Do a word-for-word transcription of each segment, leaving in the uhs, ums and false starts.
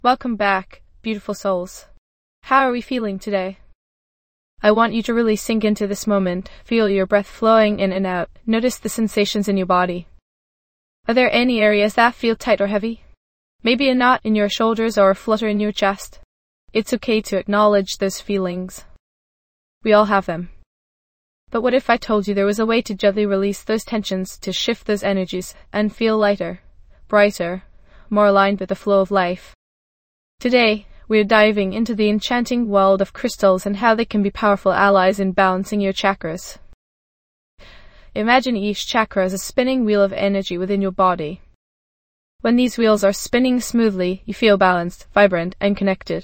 Welcome back, beautiful souls. How are we feeling today? I want you to really sink into this moment, feel your breath flowing in and out, notice the sensations in your body. Are there any areas that feel tight or heavy? Maybe a knot in your shoulders or a flutter in your chest? It's okay to acknowledge those feelings. We all have them. But what if I told you there was a way to gently release those tensions, to shift those energies, and feel lighter, brighter, more aligned with the flow of life? Today, we're diving into the enchanting world of crystals and how they can be powerful allies in balancing your chakras. Imagine each chakra as a spinning wheel of energy within your body. When these wheels are spinning smoothly, you feel balanced, vibrant, and connected.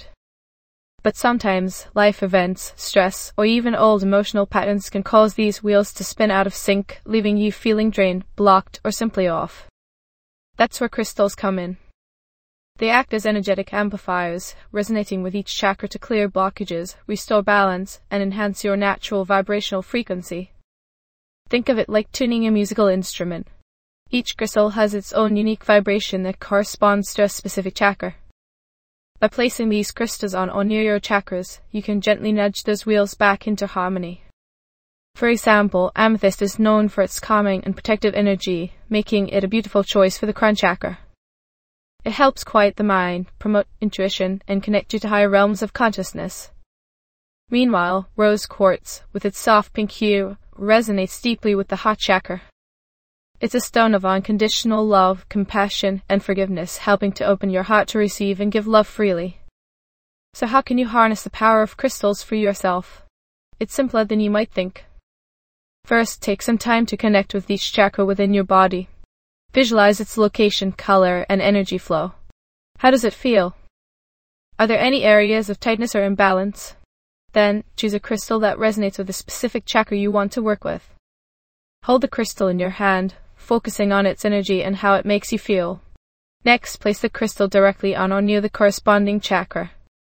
But sometimes, life events, stress, or even old emotional patterns can cause these wheels to spin out of sync, leaving you feeling drained, blocked, or simply off. That's where crystals come in. They act as energetic amplifiers, resonating with each chakra to clear blockages, restore balance, and enhance your natural vibrational frequency. Think of it like tuning a musical instrument. Each crystal has its own unique vibration that corresponds to a specific chakra. By placing these crystals on or near your chakras, you can gently nudge those wheels back into harmony. For example, amethyst is known for its calming and protective energy, making it a beautiful choice for the crown chakra. It helps quiet the mind, promote intuition, and connect you to higher realms of consciousness. Meanwhile, rose quartz, with its soft pink hue, resonates deeply with the heart chakra. It's a stone of unconditional love, compassion, and forgiveness, helping to open your heart to receive and give love freely. So how can you harness the power of crystals for yourself? It's simpler than you might think. First, take some time to connect with each chakra within your body. Visualize its location, color, and energy flow. How does it feel? Are there any areas of tightness or imbalance? Then, choose a crystal that resonates with the specific chakra you want to work with. Hold the crystal in your hand, focusing on its energy and how it makes you feel. Next, place the crystal directly on or near the corresponding chakra.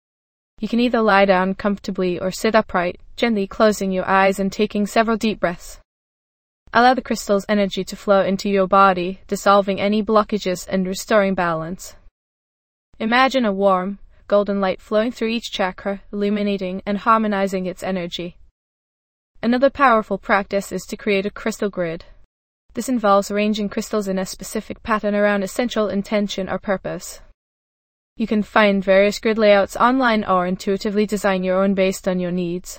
You can either lie down comfortably or sit upright, gently closing your eyes and taking several deep breaths. Allow the crystal's energy to flow into your body, dissolving any blockages and restoring balance. Imagine a warm, golden light flowing through each chakra, illuminating and harmonizing its energy. Another powerful practice is to create a crystal grid. This involves arranging crystals in a specific pattern around a central intention or purpose. You can find various grid layouts online or intuitively design your own based on your needs.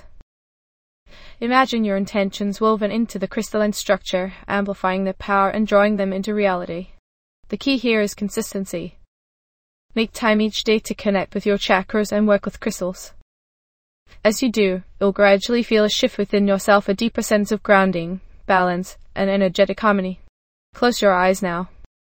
Imagine your intentions woven into the crystalline structure, amplifying their power and drawing them into reality. The key here is consistency. Make time each day to connect with your chakras and work with crystals. As you do, you'll gradually feel a shift within yourself, a deeper sense of grounding, balance, and energetic harmony. Close your eyes now.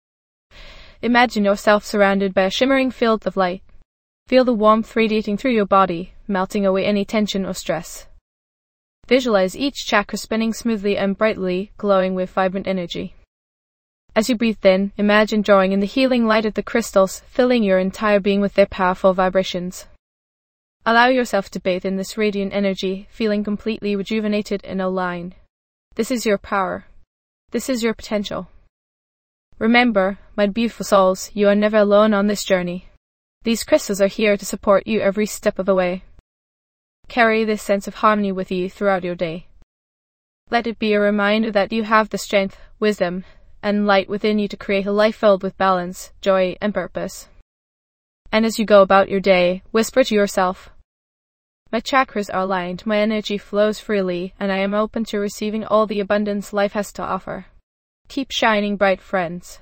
Imagine yourself surrounded by a shimmering field of light. Feel the warmth radiating through your body, melting away any tension or stress. Visualize each chakra spinning smoothly and brightly, glowing with vibrant energy. As you breathe in, imagine drawing in the healing light of the crystals, filling your entire being with their powerful vibrations. Allow yourself to bathe in this radiant energy, feeling completely rejuvenated and aligned. This is your power. This is your potential. Remember, my beautiful souls, you are never alone on this journey. These crystals are here to support you every step of the way. Carry this sense of harmony with you throughout your day. Let it be a reminder that you have the strength, wisdom, and light within you to create a life filled with balance, joy, and purpose. And as you go about your day, whisper to yourself, my chakras are aligned, my energy flows freely, and I am open to receiving all the abundance life has to offer. Keep shining bright, friends.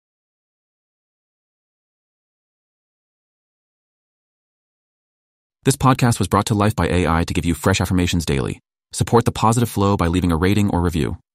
This podcast was brought to life by A I to give you fresh affirmations daily. Support the positive flow by leaving a rating or review.